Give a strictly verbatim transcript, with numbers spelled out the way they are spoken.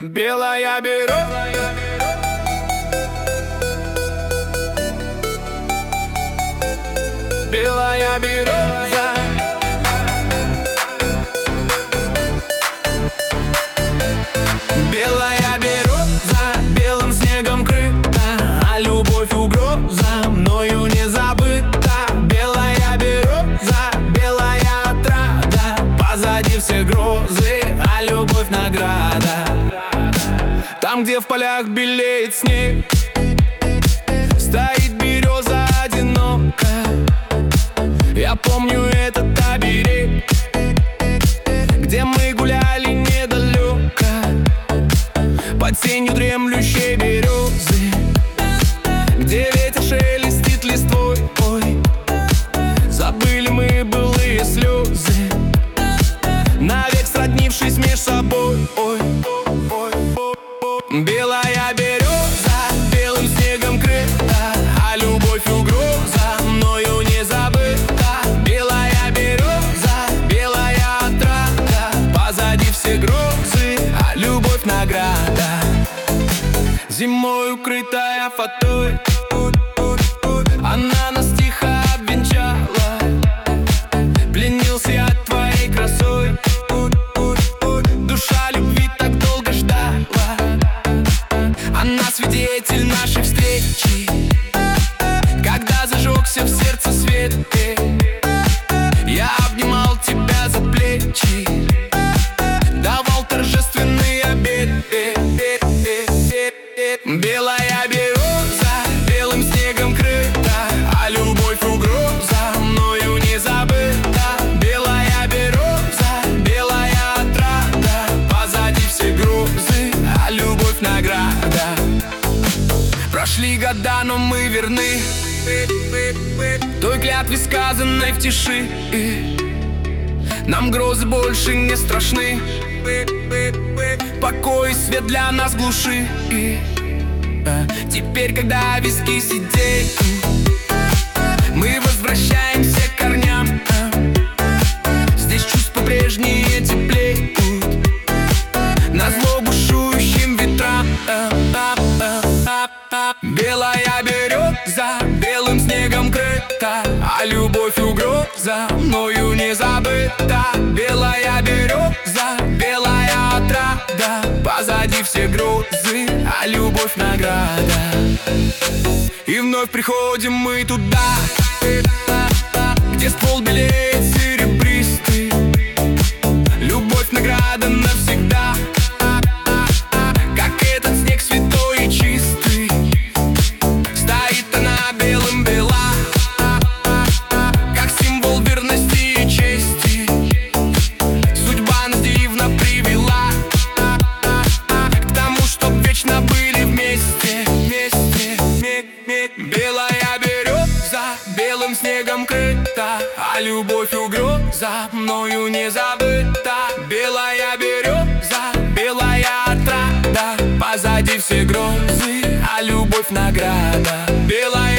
Белая береза, белая береза, белая береза, белым снегом крыта, а любовь угроза мною не забыта. Белая береза, белая отрада, позади все грозы, а любовь награда. Там, где в полях белеет снег, стоит береза одиноко. Я помню этот оберег, где мы гуляли недалеко, под сенью дремлющей березы, где ветер шелестит листвой. Ой, забыли мы былые слезы, навек сроднившись меж собой. Ой, ой, ой, ой. Белая береза, белым снегом крыта, а любовь угроза мною не забыта. Белая береза, белая отрада, позади все грозы, а любовь награда. Зимой укрытая фатой, она нас тихо обвенчала. Пленился я твоей красой, душа любви так долго ждала. Она свидетель нашей встречи, когда зажегся в сердце свет. Я обнимал тебя за плечи, давал торжественный обет. Белая береза, белым снегом крыта, а любовь угроза мною не забыта. Белая береза, белая отрада, позади все грозы, а любовь награда. Прошли года, но мы верны той клятве, сказанной в тиши. Нам грозы больше не страшны, покой и свет для нас глуши. Теперь, когда виски сидеют, мы возвращаемся к корням. Здесь чувства прежние теплеют, назло бушующим ветрам. Белая береза, белым снегом крыта, а любовь угроза мною не забыта. Белая береза, белая отрада, позади все грозы, а любовь награда. И вновь приходим мы туда, где ствол белеет серебристый. Любовь награда навсегда, как этот снег святой и чистый. Стоит она белым бела, как символ верности и чести. Судьба нас дивно привела к тому, чтоб вечно были вместе, вместе. Белая береза, белым снегом крыта, а любовь угроза мною не забыта. Белая береза, белая отрада, позади все грозы, а любовь награда. Белая